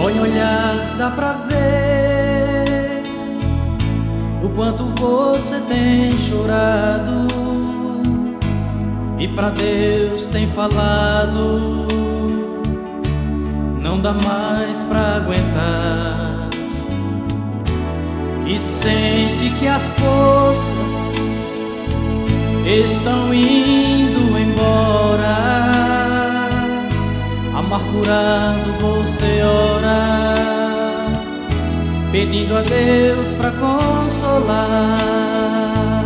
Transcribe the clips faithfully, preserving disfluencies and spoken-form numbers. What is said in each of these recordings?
Só em olhar dá pra ver o quanto você tem chorado e pra Deus tem falado. Não dá mais pra aguentar e sente que as forças estão indo embora. Amargurado você ora, pedindo a Deus pra consolar.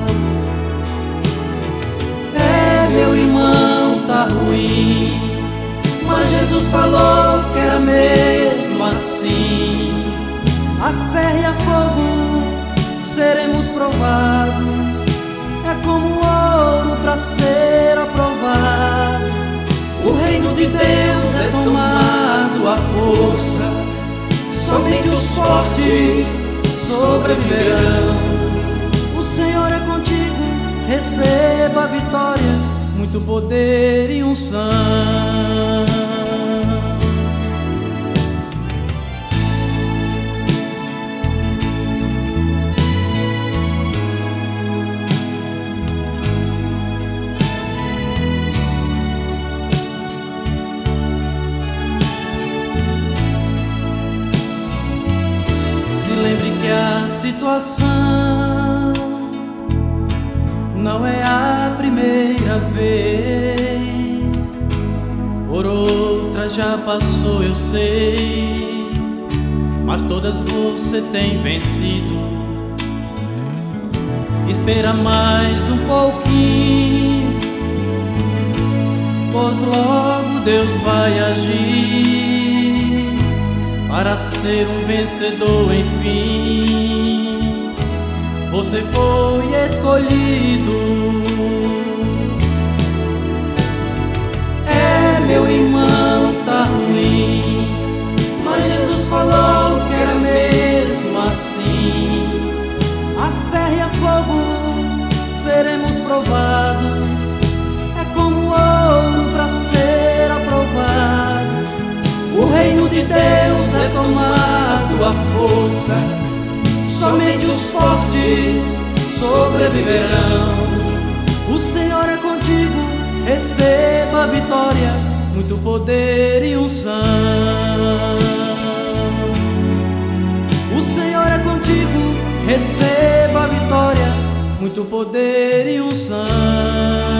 É, meu irmão, tá ruim, mas Jesus falou que era mesmo assim. A ferro e a fogo seremos provados, é como ouro pra ser aprovado. O reino de Deus é tomado à força, somente os fortes sobreviverão. O Senhor é contigo, receba a vitória, muito poder e unção. Lembre que a situação não é a primeira vez, por outra já passou, eu sei, mas todas você tem vencido. Espera mais um pouquinho, pois logo Deus vai agir para ser um vencedor, enfim. Você foi escolhido. É, meu irmão, tá ruim, mas Jesus falou que era mesmo assim. A ferro e a fogo seremos provados, é como ouro pra ser aprovado. O reino de Deus é tomado à força, somente os fortes sobreviverão. O Senhor é contigo, receba a vitória, muito poder e unção. O Senhor é contigo, receba a vitória, muito poder e unção.